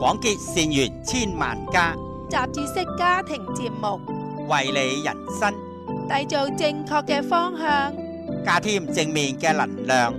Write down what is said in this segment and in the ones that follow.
廣結善緣千萬家， 雜誌式家庭節目， 為你人生締造正確嘅方向， 加添正面嘅能量。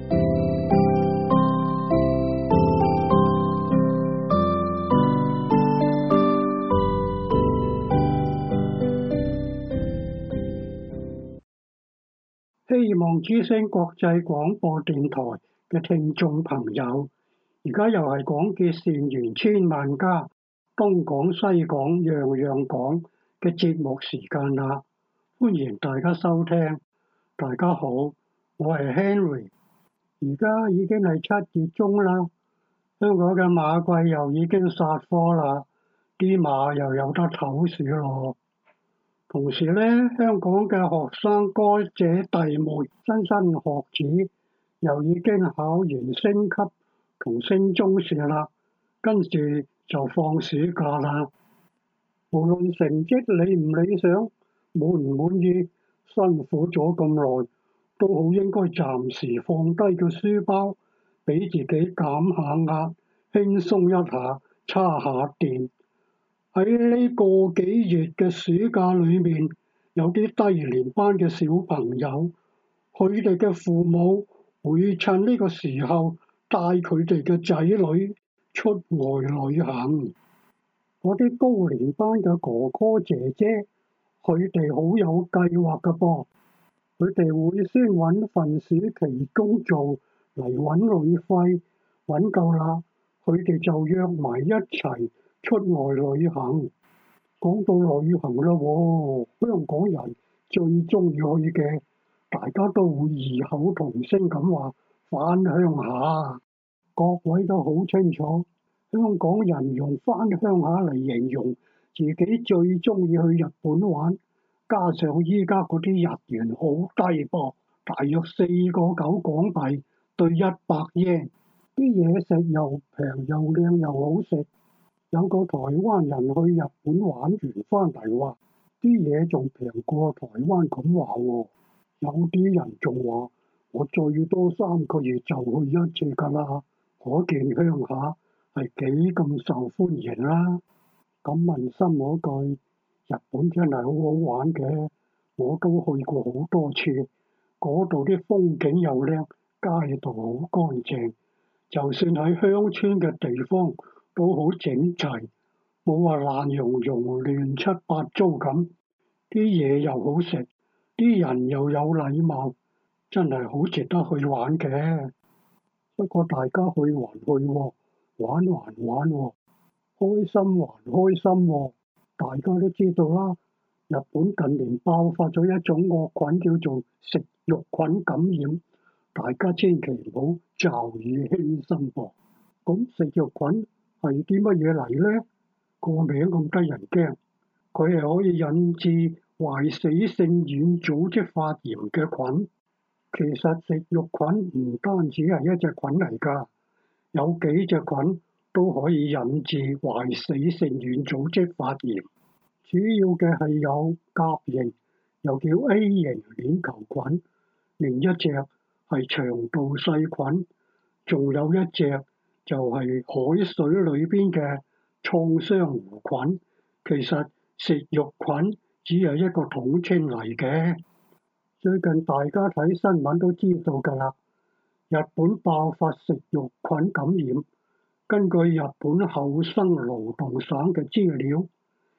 希望之聲國際廣播電台嘅聽眾朋友，而家又係廣結善緣千萬家，東講西講樣樣講嘅節目時間啦，歡迎大家收聽。大家好，我係 Henry， 而家已經係7月中啦，香港嘅馬季又已經殺科啦，啲馬又有得唞市咯。同時咧，香港嘅學生哥姐弟妹、莘莘學子又已經考完升級同升中試啦，跟住就放暑假啦。無論成績理唔理想、滿唔滿意、辛苦咗咁耐，都好應該暫時放低個書包，俾自己減下壓、輕鬆一下、叉下電。喺呢個幾月嘅暑假裏面，有啲低年班嘅小朋友，佢哋嘅父母會趁呢個時候帶佢哋嘅仔女出外旅行。嗰啲高年班嘅哥哥姐姐，佢哋好有計劃㗎噃，佢哋會先揾份暑期工做嚟揾旅費，揾夠啦，佢哋就約埋一齊出外旅行。講到旅行啦喎，香港人最中意去嘅，大家都會異口同聲咁話返鄉下。各位都好清楚，香港人用返鄉下嚟形容自己最中意去日本玩，加上依家嗰啲日元好低噃，大約4.9港幣對100 yen，啲嘢食又平又靚又好食。有個台灣人去日本玩完翻嚟話，啲嘢仲平過台灣咁話喎。有啲人仲話，我最多3個月就去一次㗎啦，可見鄉下係幾咁受歡迎啦。咁問心嗰句，日本真係好好玩嘅，我都去過好多次，嗰度啲風景又靚，街道好乾淨，就算喺鄉村嘅地方，都好整齊，冇話爛溶溶、亂七八糟咁。啲嘢又好食，啲人又有禮貌，真係好值得去玩嘅。不過大家去還去喎，玩還玩喎，開心還開心喎。大家都知道啦，日本近年爆發咗一種惡菌叫做食肉菌感染，大家千祈唔好驟雨輕生噃。咁食肉菌係啲乜嘢嚟呢？個名咁得人驚，佢係可以引致壞死性軟組織發炎嘅菌。其實食肉菌唔單止係一隻菌嚟㗎，有幾隻菌都可以引致壞死性軟組織發炎。主要嘅係有甲型，又叫 A 型鏈球菌，另一隻係腸道細菌，仲有一隻就係海水裏邊嘅創傷弧菌。其實食肉菌只係一個統稱嚟嘅。最近大家睇新聞都知道㗎啦，日本爆發食肉菌感染。根據日本厚生勞動省嘅資料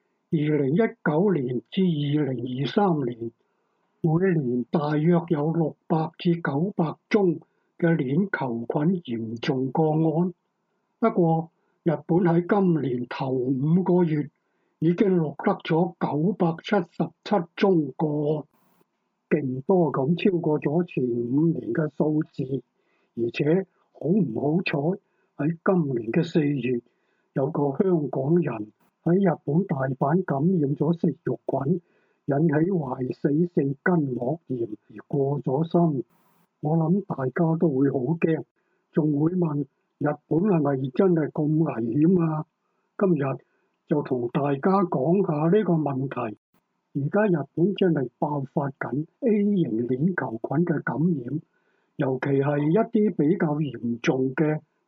，2019年至2023年，每年大約有600至900宗嘅鏈球菌嚴重個案。不過，日本喺今年頭5個月已經錄得咗977宗個案，勁多咁超過咗前5年嘅數字。而且好唔好彩，喺今年嘅4月，有個香港人喺日本大阪感染咗食肉菌，引起壞死性筋膜炎而過咗身。我諗大家都會好驚，仲會問日本係咪真係咁危險啊？今日就同大家講下呢個問題。而家日本真係爆發緊 A 型鏈球菌嘅感染，尤其係一啲比較嚴重嘅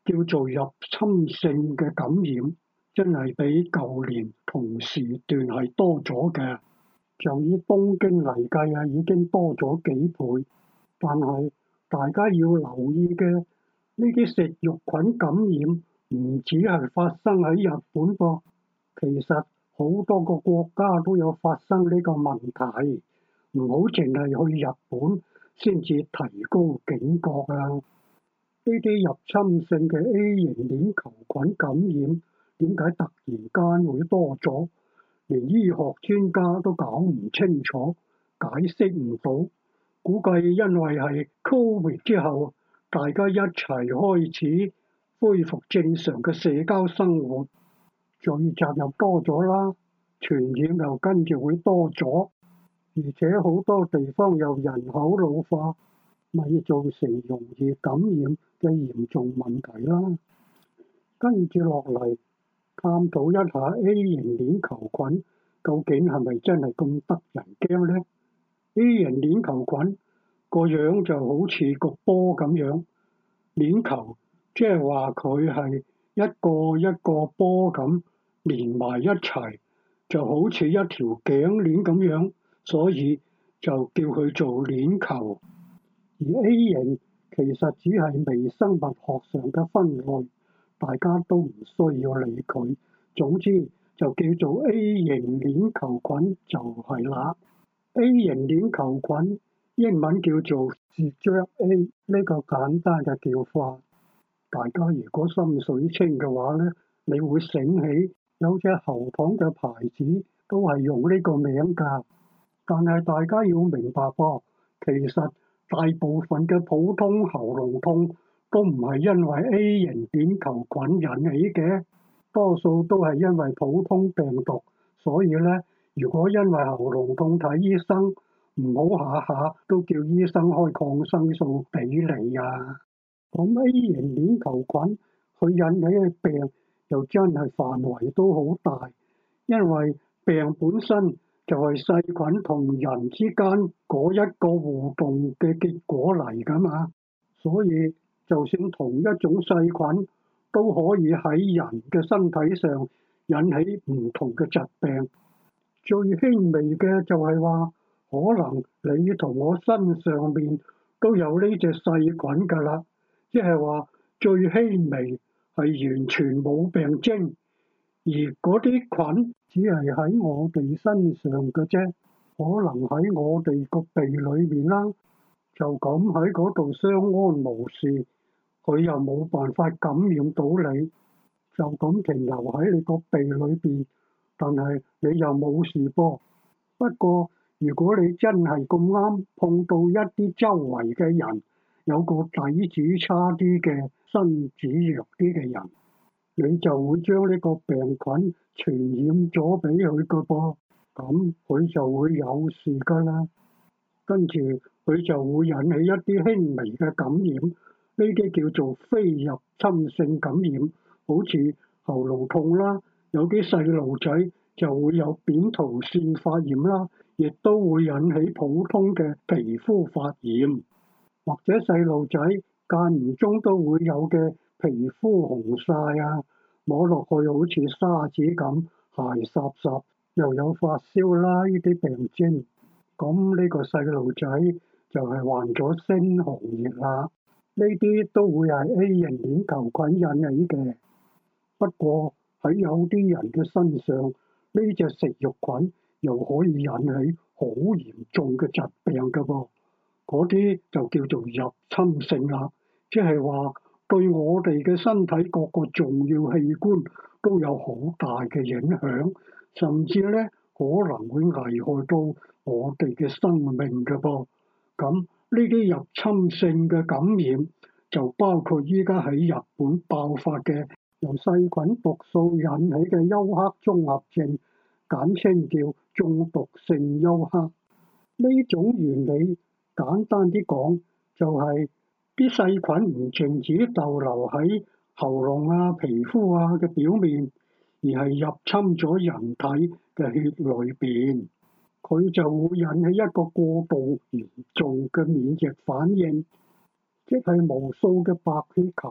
叫做入侵性嘅感染，真係比舊年同時段係多咗嘅。就以東京嚟計啊，已經多咗幾倍。但係大家要留意嘅，呢啲食肉菌感染唔止係發生喺日本噃，其實好多個國家都有發生呢個問題。唔好淨係去日本先至提高警覺啊！呢啲入侵性嘅 A 型鏈球菌感染點解突然間會多咗？連醫學專家都搞唔清楚，解釋唔到。估計因為係 Covid 之後，大家一齊開始恢復正常嘅社交生活，聚集又多咗啦，傳染又跟住會多咗，而且好多地方又人口老化，咪造成容易感染嘅嚴重問題啦。跟住落嚟，探討一下 A 型鏈球菌究竟係咪真係咁得人驚呢？ A 型鏈球菌個樣就好似個波咁樣，鏈球即係話佢係一個一個波咁連埋一齊，就好似一條頸鏈咁樣，所以就叫佢做鏈球。而 A 型其實只係微生物學上嘅分類，大家都唔需要理佢。總之就叫做 A 型鏈球菌就係啦。A 型鏈球菌英文叫做 Strep A， 呢個簡單嘅叫法。大家如果心水清嘅話呢，你會醒起有隻喉糖嘅牌子都係用呢個名㗎。但係大家要明白噃，其實大部分嘅普通喉嚨痛都唔係因為 A 型鏈球菌引起嘅，多數都係因為普通病毒。所以呢，如果因為喉嚨痛睇醫生，唔好下下都叫醫生開抗生素俾你啊！咁 A 型鏈球菌佢引起嘅病又真係範圍都好大，因為病本身就係細菌同人之間嗰一個互動嘅結果嚟㗎嘛，所以就算同一種細菌都可以喺人嘅身體上引起唔同嘅疾病。最輕微嘅就係話，可能你同我身上面都有呢隻細菌㗎啦，即係話最輕微係完全冇病徵，而嗰啲菌只係喺我哋身上嘅啫，可能喺我哋個鼻裏面啦，就咁喺嗰度相安無事，佢又冇辦法感染到你，就咁停留喺你個鼻裏邊，但係你又冇事噃。不過如果你真係咁啱碰到一啲周圍嘅人，有個底子差啲嘅身子弱啲嘅人，你就會將呢個病菌傳染咗俾佢個噃，咁佢就會有事㗎啦。跟住佢就會引起一啲輕微嘅感染，呢啲叫做非入侵性感染，好似喉嚨痛啦，有啲細路仔就會有扁桃腺發炎啦，亦都會引起普通嘅皮膚發炎，或者細路仔間唔中都會有嘅皮膚紅曬啊，摸落去好似沙子咁，鞋霎霎，又有發燒啦，呢啲病徵。咁呢個細路仔就係患咗猩紅熱啦，呢啲都會係 A 型鏈球菌引起嘅。不過喺有啲人嘅身上，呢隻食肉菌又可以引起好嚴重嘅疾病㗎噃，嗰啲就叫做入侵性啦，即係話對我哋嘅身體各個重要器官都有好大嘅影響，甚至咧可能會危害到我哋嘅生命㗎噃。咁呢啲入侵性嘅感染就包括依家喺日本爆發嘅由細菌毒素引起嘅休克綜合症，簡稱叫中毒性休克。呢種原理簡單啲講，就係啲細菌唔淨止逗留喺喉嚨啊、皮膚啊嘅表面，而係入侵咗人體嘅血裏邊，佢就會引起一個過度嚴重嘅免疫反應，即係無數嘅白血球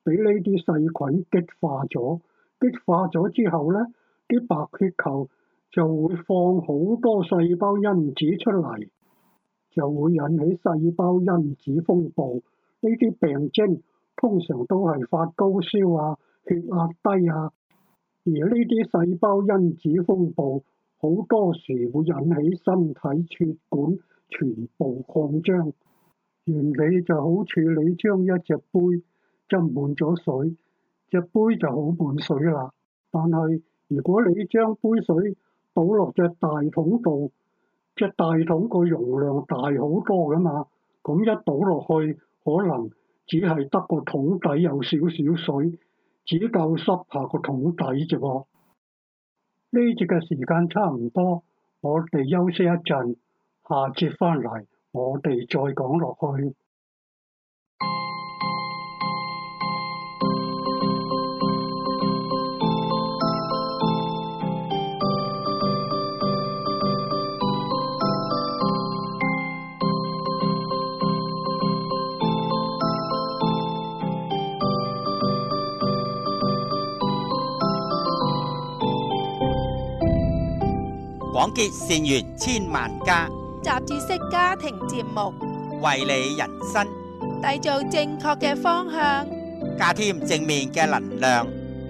俾呢啲細菌激化咗。激化咗之後呢，啲白血球就會放好多細胞因子出嚟，就會引起細胞因子風暴。呢啲病徵通常都係發高燒啊、血壓低啊，而呢啲細胞因子風暴好多時會引起身體血管全部擴張。原理就好似你將一隻杯斟滿咗水，隻杯就好滿水啦。但係如果你將杯水倒落隻大桶度，隻大桶個容量大好多噶嘛，咁一倒落去可能只係得個桶底有少少水，只夠濕下個桶底啫喎。呢節嘅時間差唔多，我哋休息一陣，下節翻嚟我哋再講落去。 廣結善緣千萬家， 雜誌式家庭節目， 為你人生締造正確嘅方向， 加添正面嘅能量。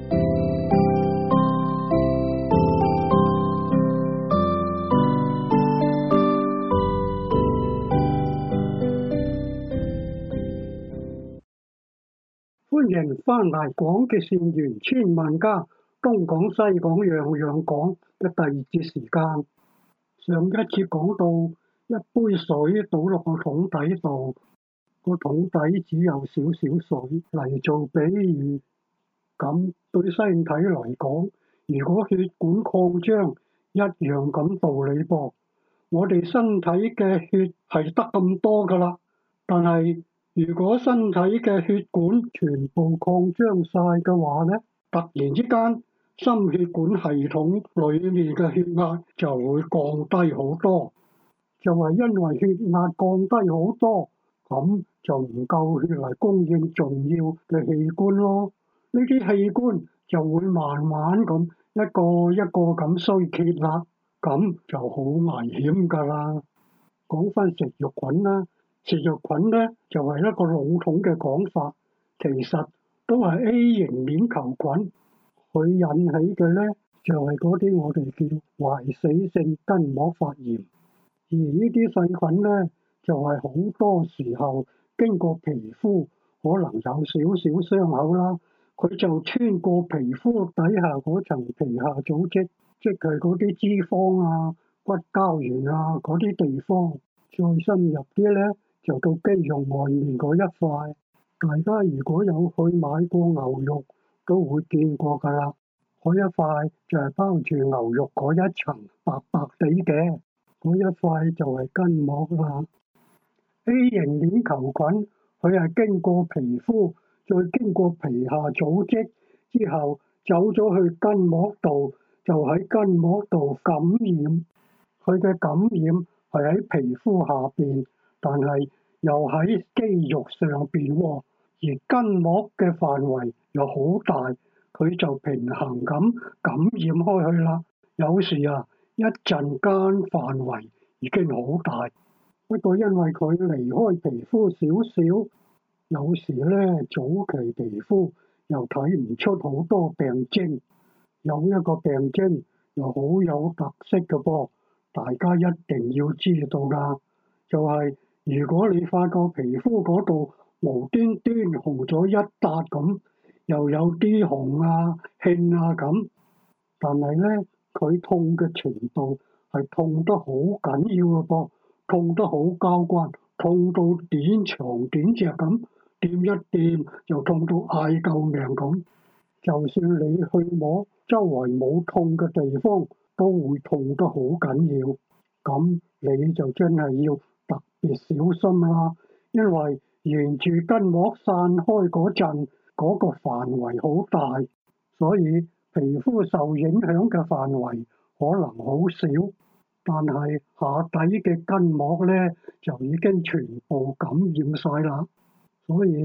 歡迎翻嚟廣結善緣千萬家，東講西講樣樣講嘅第二節時間。上一節講到一杯水倒落個桶底度，個桶底只有少少水嚟做比喻。咁對身體嚟講，如果血管擴張，一樣咁道理噃。我哋身體嘅血係得咁多噶啦，但係如果身體嘅血管全部擴張晒嘅話呢，突然之間心血管系統裡面嘅血壓就會降低好多，就係因為血壓降低好多，咁就唔夠血嚟供應重要嘅器官咯。呢啲器官就會慢慢咁一個一個咁衰竭啦，咁就好危險㗎啦。講返食肉菌啦，食肉菌呢就係一個籠統嘅講法，其實都係 A 型鏈球菌。佢引起嘅呢，就係嗰啲我哋叫壞死性筋膜發炎，而呢啲細菌呢，就係好多時候經過皮膚，可能有少少傷口啦，佢就穿過皮膚底下嗰層皮下組織，即係嗰啲脂肪啊、骨膠原啊嗰啲地方，再深入啲呢，就到肌肉外面嗰一塊。大家如果有去買過牛肉，都會見過㗎啦，嗰一塊就係包住牛肉嗰一層白白地嘅，嗰一塊就係筋膜啦。A 型鏈球菌佢係經過皮膚，再經過皮下組織之後，走咗去筋膜度，就喺筋膜度感染。佢嘅感染係喺皮膚下邊，但係又喺肌肉上邊喎。而筋膜嘅範圍又好大，佢就平衡咁感染開去啦。有時啊，一陣間範圍已經好大，不過因為佢離開皮膚少少，有時呢早期皮膚又睇唔出好多病徵。有一個病徵又好有特色嘅噃，大家一定要知道㗎，就係如果你發覺皮膚嗰度無端端紅咗一笪咁，又有啲紅啊、興啊咁，但係呢，佢痛嘅程度係痛得好緊要嘅噃，痛得好交關，痛到點長點隻咁，掂一掂就痛到嗌救命咁。就算你去摸周圍冇痛嘅地方，都會痛得好緊要。咁你就真係要特別小心啦，因為沿住筋膜散開嗰陣，嗰個範圍好大，所以皮膚受影響嘅範圍可能好少，但係下底嘅筋膜呢，就已經全部感染晒啦。所以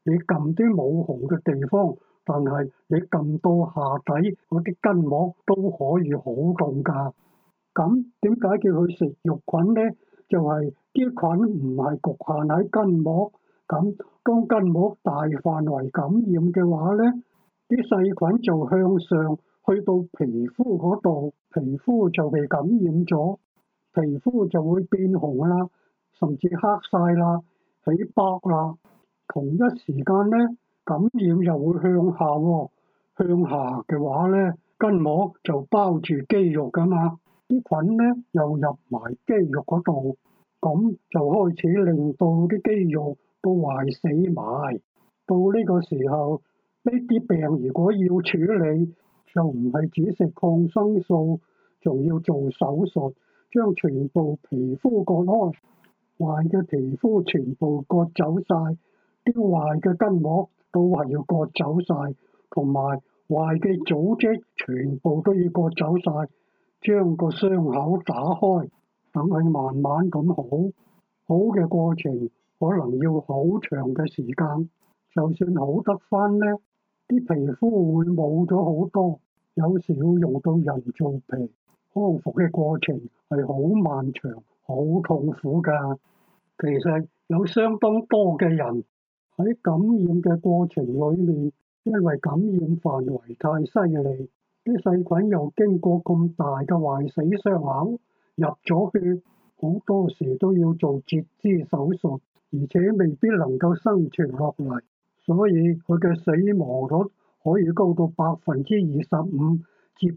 你撳啲冇紅嘅地方，但係你撳到下底嗰啲筋膜都可以好凍㗎。咁點解叫佢食肉菌呢？就係啲菌唔係局限喺筋膜，咁當筋膜大範圍感染嘅話呢，啲細菌就向上去到皮膚嗰度，皮膚就被感染咗，皮膚就會變紅啦，甚至黑晒啦，起疤啦。同一時間呢，感染又會向下喎，向下嘅話呢，筋膜就包住肌肉㗎嘛。啲菌呢又入埋肌肉嗰度，咁就開始令到啲肌肉都壞死埋。到呢個時候，呢啲病如果要處理，就唔係只食抗生素，仲要做手術，將全部皮膚割開，壞嘅皮膚全部割走晒，啲壞嘅筋膜都係要割走晒，同埋壞嘅組織全部都要割走晒。將個傷口打開，等佢慢慢咁好。好嘅過程可能要好長嘅時間，就算好得返呢，啲皮膚會冇咗好多，有時要用到人造皮。康復嘅過程係好漫長、好痛苦㗎。其實有相當多嘅人喺感染嘅過程裏面，因為感染範圍太犀利，啲細菌又經過咁大嘅壞死傷口入咗血，好多時都要做截肢手術，而且未必能夠生存落嚟，所以佢嘅死亡率可以高到25%至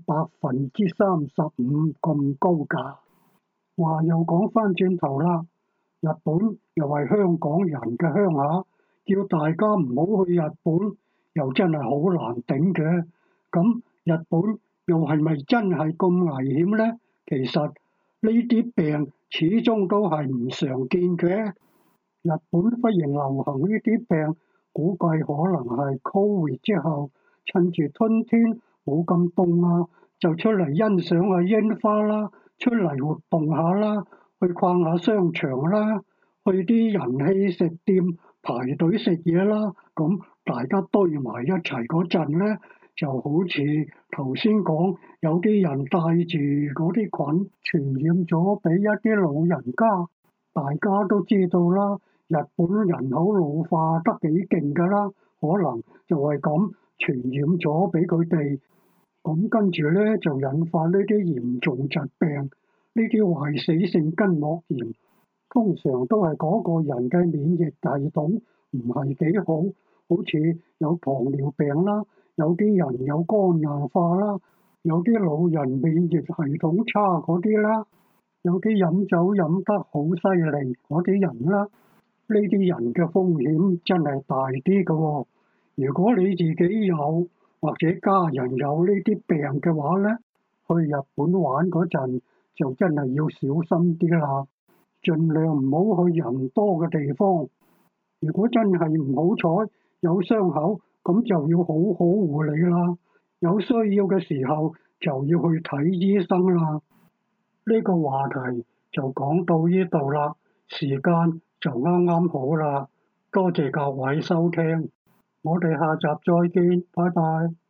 35%咁高㗎。話又講返轉頭啦，日本又係香港人嘅鄉下，叫大家唔好去日本，又真係好難頂嘅。咁日本又係咪真係咁危險呢？其實呢啲病始終都係唔常見嘅。日本忽然流行呢啲病，估計可能係 Covid 之後，趁住春天冇咁凍啊，就出嚟欣賞下櫻花啦，出嚟活動下啦，去逛下商場啦，去啲人氣食店排隊食嘢啦。咁大家堆埋一齊嗰陣呢，就好似頭先講，有啲人帶住嗰啲菌傳染咗俾一啲老人家。大家都知道啦，日本人口老化得幾勁㗎啦，可能就係咁傳染咗俾佢哋。咁跟住呢，就引發呢啲嚴重疾病，呢啲壞死性筋膜炎，通常都係嗰個人嘅免疫系統唔係幾好，好似有糖尿病啦，有啲人有肝硬化啦，有啲老人免疫系統差嗰啲啦，有啲飲酒飲得好犀利嗰啲人啦，呢啲人嘅風險真係大啲㗎喎。如果你自己有或者家人有呢啲病嘅話呢，去日本玩嗰陣就真係要小心啲啦，盡量唔好去人多嘅地方。如果真係唔好彩有傷口，咁就要好好護理啦。有需要嘅時候就要去睇醫生啦。呢個話題就講到呢度啦，時間就啱啱好啦。多謝各位收聽，我哋下集再見，拜拜。